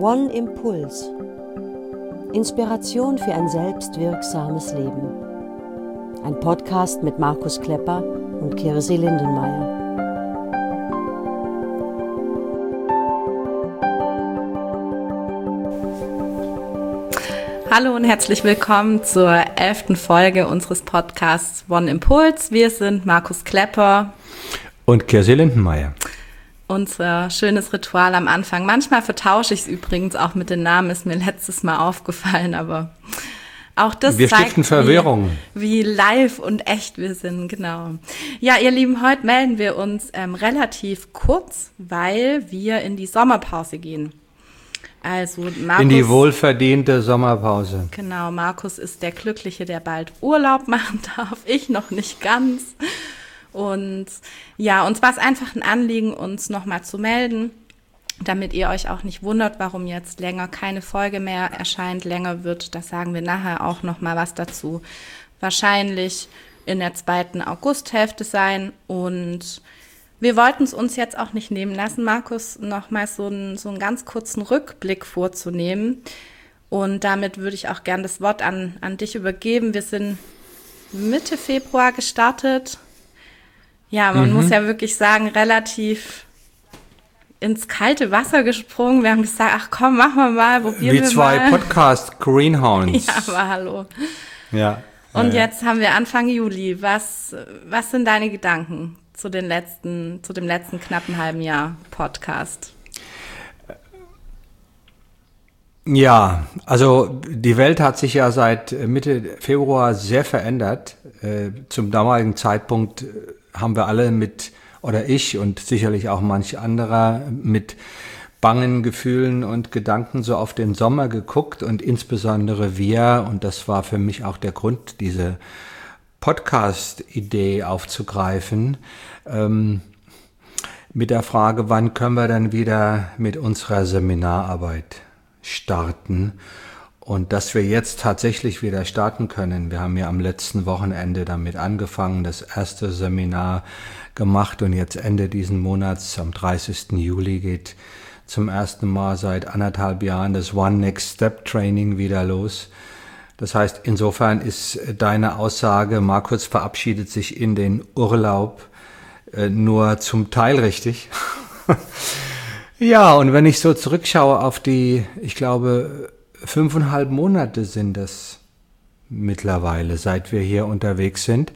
One Impuls. Inspiration für ein selbstwirksames Leben. Ein Podcast mit Markus Klepper und Kirsi Lindenmayer. Hallo und herzlich willkommen zur 11. Folge unseres Podcasts One Impuls. Wir sind Markus Klepper und Kirsi Lindenmayer. Unser schönes Ritual am Anfang. Manchmal vertausche ich es übrigens auch mit den Namen, ist mir letztes Mal aufgefallen, aber auch das wir zeigt, stiften Verwirrung. Wie live und echt wir sind, genau. Ja, ihr Lieben, heute melden wir uns relativ kurz, weil wir in die Sommerpause gehen. Also Markus, in die wohlverdiente Sommerpause. Genau, Markus ist der Glückliche, der bald Urlaub machen darf. Ich noch nicht ganz. Und ja, uns war es einfach ein Anliegen, uns nochmal zu melden, damit ihr euch auch nicht wundert, warum jetzt länger keine Folge mehr erscheint, länger wird. Da sagen wir nachher auch nochmal was dazu. Wahrscheinlich in der 2. Augusthälfte sein. Und wir wollten es uns jetzt auch nicht nehmen lassen, Markus, nochmal so einen ganz kurzen Rückblick vorzunehmen. Und damit würde ich auch gern das Wort an dich übergeben. Wir sind Mitte Februar gestartet. Ja, man muss ja wirklich sagen, relativ ins kalte Wasser gesprungen. Wir haben gesagt, ach komm, machen wir mal, probieren wir mal. Wie zwei Podcast-Greenhounds. Ja, aber hallo. Ja. Und jetzt haben wir Anfang Juli. Was sind deine Gedanken zu dem letzten knappen halben Jahr Podcast? Ja, also die Welt hat sich ja seit Mitte Februar sehr verändert. Zum damaligen Zeitpunkt haben wir alle oder ich und sicherlich auch manch anderer mit bangen Gefühlen und Gedanken so auf den Sommer geguckt und insbesondere wir, und das war für mich auch der Grund, diese Podcast-Idee aufzugreifen, mit der Frage, wann können wir dann wieder mit unserer Seminararbeit starten und dass wir jetzt tatsächlich wieder starten können. Wir haben ja am letzten Wochenende damit angefangen, das erste Seminar gemacht und jetzt Ende diesen Monats, am 30. Juli, geht zum ersten Mal seit 1,5 Jahren das One Next Step Training wieder los. Das heißt, insofern ist deine Aussage, Markus verabschiedet sich in den Urlaub, nur zum Teil richtig. Ja, und wenn ich so zurückschaue auf die, ich glaube, 5,5 Monate sind das mittlerweile, seit wir hier unterwegs sind.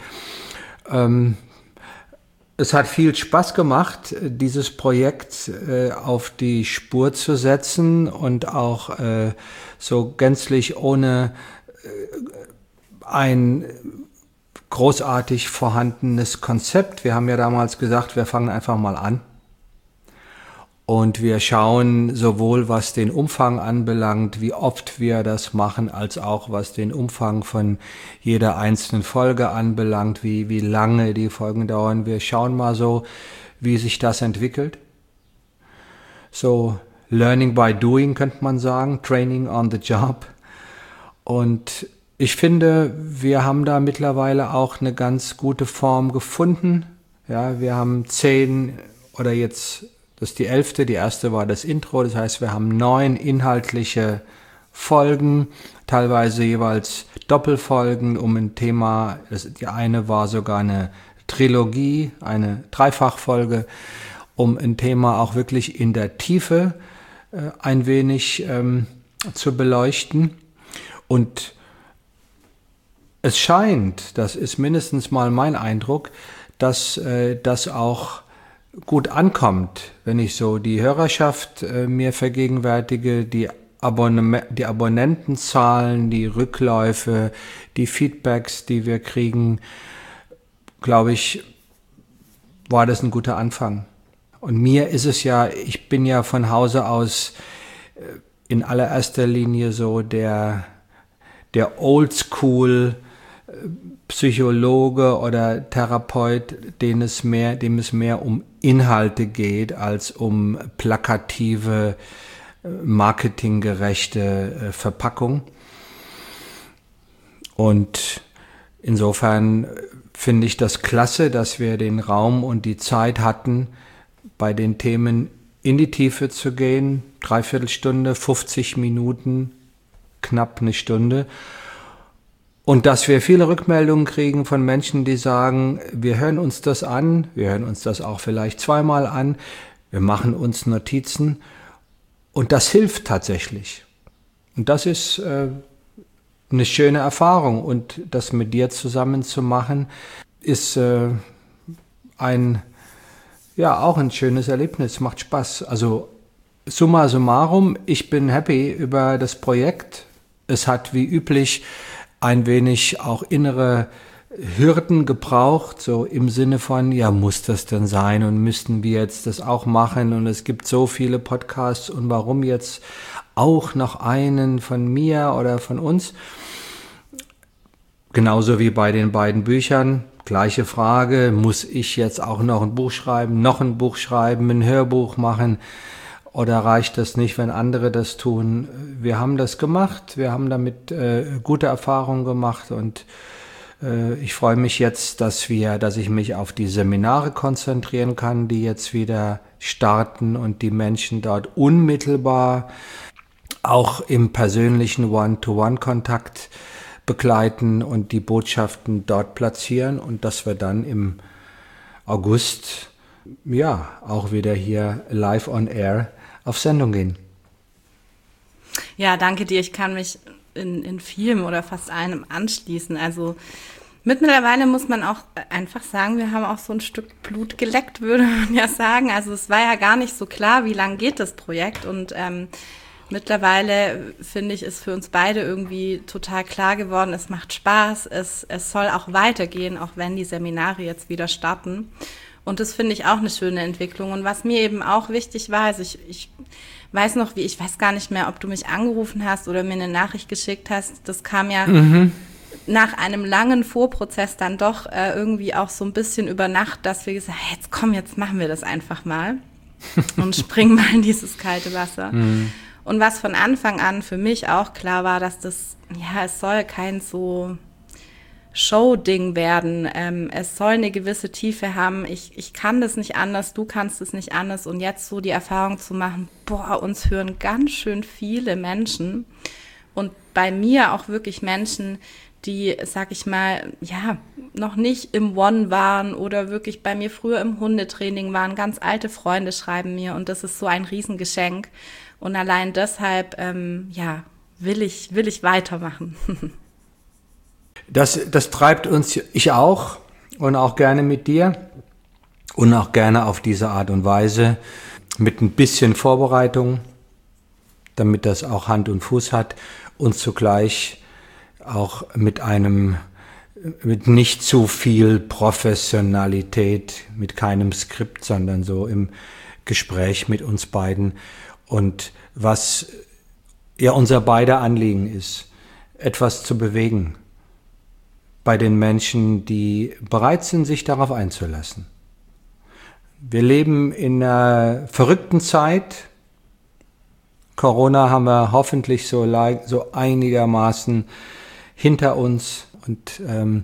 Es hat viel Spaß gemacht, dieses Projekt auf die Spur zu setzen und auch so gänzlich ohne ein großartig vorhandenes Konzept. Wir haben ja damals gesagt, wir fangen einfach mal an. Und wir schauen sowohl, was den Umfang anbelangt, wie oft wir das machen, als auch was den Umfang von jeder einzelnen Folge anbelangt, wie lange die Folgen dauern. Wir schauen mal so, wie sich das entwickelt. So Learning by Doing könnte man sagen, Training on the Job. Und ich finde, wir haben da mittlerweile auch eine ganz gute Form gefunden. Ja, wir haben 10 oder jetzt, das ist die 11., die erste war das Intro, das heißt, wir haben 9 inhaltliche Folgen, teilweise jeweils Doppelfolgen um ein Thema. Die eine war sogar eine Trilogie, eine Dreifachfolge, um ein Thema auch wirklich in der Tiefe ein wenig zu beleuchten. Und es scheint, das ist mindestens mal mein Eindruck, dass das auch gut ankommt, wenn ich so die Hörerschaft mir vergegenwärtige, die Abonnentenzahlen, die Rückläufe, die Feedbacks, die wir kriegen, glaube ich, war das ein guter Anfang. Und mir ist es ja, ich bin ja von Hause aus in allererster Linie so der Oldschool Psychologe oder Therapeut, dem es mehr um Inhalte geht als um plakative, marketinggerechte Verpackung. Und insofern finde ich das klasse, dass wir den Raum und die Zeit hatten, bei den Themen in die Tiefe zu gehen, 3/4 Stunde, 50 Minuten, knapp eine Stunde. Und dass wir viele Rückmeldungen kriegen von Menschen, die sagen, wir hören uns das an, wir hören uns das auch vielleicht zweimal an, wir machen uns Notizen und das hilft tatsächlich. Und das ist eine schöne Erfahrung und das mit dir zusammen zu machen, ist auch ein schönes Erlebnis, macht Spaß. Also summa summarum, ich bin happy über das Projekt. Es hat wie üblich ein wenig auch innere Hürden gebraucht, so im Sinne von, ja, muss das denn sein und müssten wir jetzt das auch machen und es gibt so viele Podcasts und warum jetzt auch noch einen von mir oder von uns? Genauso wie bei den beiden Büchern, gleiche Frage, muss ich jetzt auch noch ein Buch schreiben, ein Hörbuch machen? Oder reicht das nicht, wenn andere das tun? Wir haben das gemacht, wir haben damit gute Erfahrungen gemacht und ich freue mich jetzt, dass ich mich auf die Seminare konzentrieren kann, die jetzt wieder starten und die Menschen dort unmittelbar auch im persönlichen One-to-One-Kontakt begleiten und die Botschaften dort platzieren und dass wir dann im August auch wieder hier live on air auf Sendung gehen. Ja, danke dir. Ich kann mich in vielem oder fast einem anschließen. Also mittlerweile muss man auch einfach sagen, wir haben auch so ein Stück Blut geleckt, würde man ja sagen. Also es war ja gar nicht so klar, wie lang geht das Projekt und mittlerweile, finde ich, ist für uns beide irgendwie total klar geworden, es macht Spaß, es soll auch weitergehen, auch wenn die Seminare jetzt wieder starten. Und das finde ich auch eine schöne Entwicklung. Und was mir eben auch wichtig war, also ich weiß noch, ich weiß gar nicht mehr, ob du mich angerufen hast oder mir eine Nachricht geschickt hast. Das kam ja nach einem langen Vorprozess dann doch irgendwie auch so ein bisschen über Nacht, dass wir gesagt haben, jetzt machen wir das einfach mal und springen mal in dieses kalte Wasser. Und was von Anfang an für mich auch klar war, dass es soll kein so Show-Ding werden. Es soll eine gewisse Tiefe haben. Ich kann das nicht anders, du kannst es nicht anders. Und jetzt so die Erfahrung zu machen, uns hören ganz schön viele Menschen. Und bei mir auch wirklich Menschen, die, sag ich mal, noch nicht im One waren oder wirklich bei mir früher im Hundetraining waren. Ganz alte Freunde schreiben mir und das ist so ein Riesengeschenk. Und allein deshalb, will ich weitermachen. Das treibt uns, ich auch und auch gerne mit dir und auch gerne auf diese Art und Weise mit ein bisschen Vorbereitung, damit das auch Hand und Fuß hat und zugleich auch mit nicht zu viel Professionalität, mit keinem Skript, sondern so im Gespräch mit uns beiden. Und was ja unser beider Anliegen ist, etwas zu bewegen bei den Menschen, die bereit sind, sich darauf einzulassen. Wir leben in einer verrückten Zeit. Corona haben wir hoffentlich so einigermaßen hinter uns und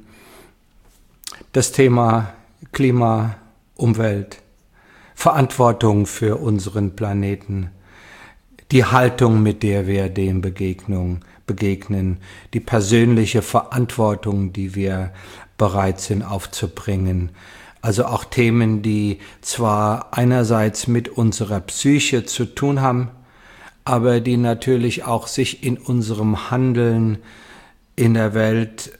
das Thema Klima, Umwelt, Verantwortung für unseren Planeten, die Haltung, mit der wir dem begegnen, die persönliche Verantwortung, die wir bereit sind aufzubringen. Also auch Themen, die zwar einerseits mit unserer Psyche zu tun haben, aber die natürlich auch sich in unserem Handeln in der Welt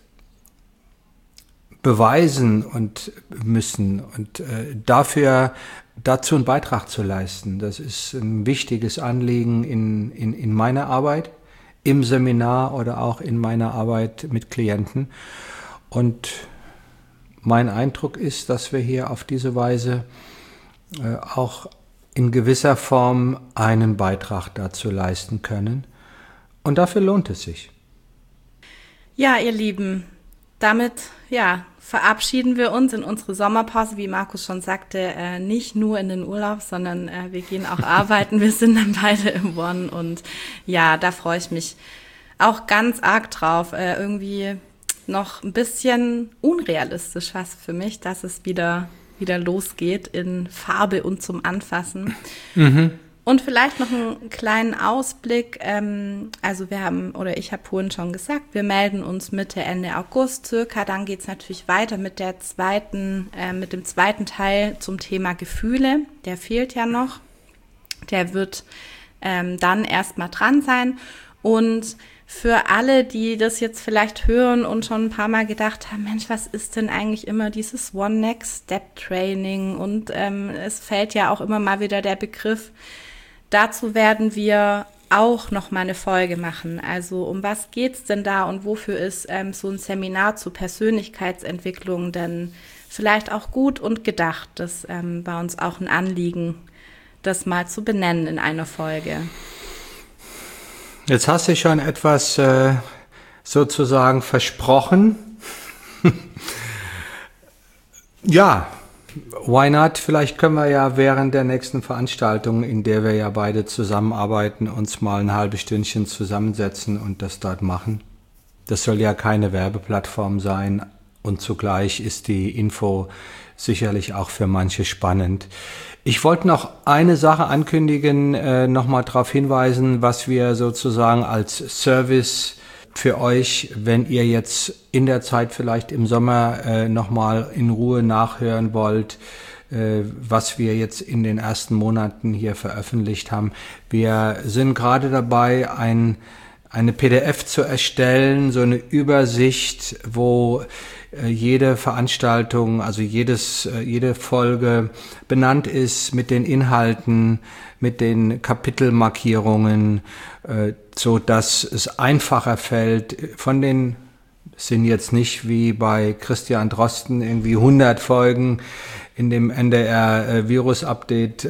beweisen und müssen und dazu einen Beitrag zu leisten. Das ist ein wichtiges Anliegen in meiner Arbeit, im Seminar oder auch in meiner Arbeit mit Klienten. Und mein Eindruck ist, dass wir hier auf diese Weise auch in gewisser Form einen Beitrag dazu leisten können. Und dafür lohnt es sich. Ja, ihr Lieben, damit verabschieden wir uns in unsere Sommerpause, wie Markus schon sagte, nicht nur in den Urlaub, sondern wir gehen auch arbeiten. Wir sind dann beide im One und ja, da freue ich mich auch ganz arg drauf. Irgendwie noch ein bisschen unrealistisch fast für mich, dass es wieder wieder losgeht in Farbe und zum Anfassen. Und vielleicht noch einen kleinen Ausblick. Also ich habe vorhin schon gesagt, wir melden uns Mitte, Ende August circa. Dann geht es natürlich weiter mit dem zweiten Teil zum Thema Gefühle. Der fehlt ja noch. Der wird dann erstmal dran sein. Und für alle, die das jetzt vielleicht hören und schon ein paar Mal gedacht haben, Mensch, was ist denn eigentlich immer dieses One-Next-Step-Training? Und es fällt ja auch immer mal wieder der Begriff. Dazu werden wir auch noch mal eine Folge machen. Also um was geht's denn da und wofür ist so ein Seminar zur Persönlichkeitsentwicklung denn vielleicht auch gut und gedacht? Das war uns auch ein Anliegen, das mal zu benennen in einer Folge. Jetzt hast du schon etwas sozusagen versprochen. Ja, why not? Vielleicht können wir ja während der nächsten Veranstaltung, in der wir ja beide zusammenarbeiten, uns mal ein halbes Stündchen zusammensetzen und das dort machen. Das soll ja keine Werbeplattform sein und zugleich ist die Info sicherlich auch für manche spannend. Ich wollte noch eine Sache ankündigen, nochmal darauf hinweisen, was wir sozusagen als Service für euch, wenn ihr jetzt in der Zeit vielleicht im Sommer nochmal in Ruhe nachhören wollt, was wir jetzt in den ersten Monaten hier veröffentlicht haben. Wir sind gerade dabei, eine PDF zu erstellen, so eine Übersicht, wo jede Veranstaltung, also jede Folge benannt ist mit den Inhalten, mit den Kapitelmarkierungen, so dass es einfacher fällt. Sind jetzt nicht wie bei Christian Drosten irgendwie 100 Folgen in dem NDR Virus-Update,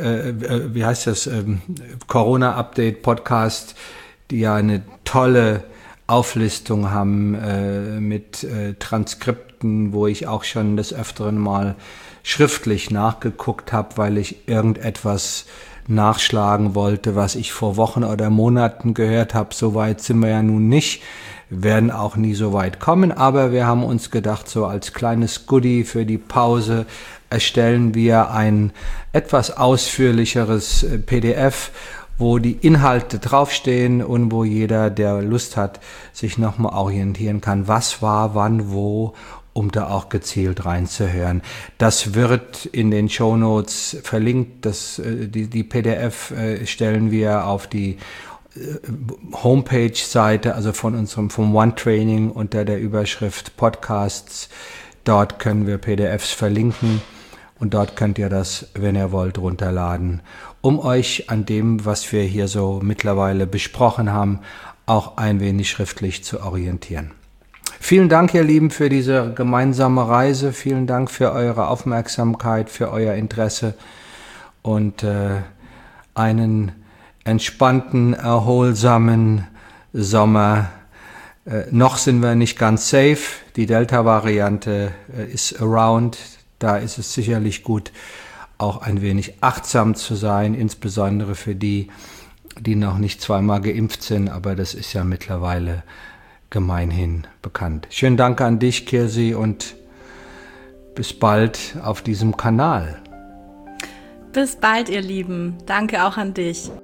Corona-Update-Podcast, die ja eine tolle Auflistung haben mit Transkripten, wo ich auch schon des Öfteren mal schriftlich nachgeguckt habe, weil ich irgendetwas nachschlagen wollte, was ich vor Wochen oder Monaten gehört habe. So weit sind wir ja nun nicht, werden auch nie so weit kommen, aber wir haben uns gedacht, so als kleines Goodie für die Pause erstellen wir ein etwas ausführlicheres PDF, wo die Inhalte draufstehen und wo jeder, der Lust hat, sich nochmal orientieren kann, was war, wann, wo, um da auch gezielt reinzuhören. Das wird in den Shownotes verlinkt. Die PDF stellen wir auf die Homepage-Seite, also vom One Training unter der Überschrift Podcasts. Dort können wir PDFs verlinken und dort könnt ihr das, wenn ihr wollt, runterladen, um euch an dem, was wir hier so mittlerweile besprochen haben, auch ein wenig schriftlich zu orientieren. Vielen Dank, ihr Lieben, für diese gemeinsame Reise. Vielen Dank für eure Aufmerksamkeit, für euer Interesse und einen entspannten, erholsamen Sommer. Noch sind wir nicht ganz safe. Die Delta-Variante ist around. Da ist es sicherlich gut, auch ein wenig achtsam zu sein, insbesondere für die, die noch nicht zweimal geimpft sind, aber das ist ja mittlerweile gemeinhin bekannt. Schönen Dank an dich, Kirsi, und bis bald auf diesem Kanal. Bis bald, ihr Lieben. Danke auch an dich.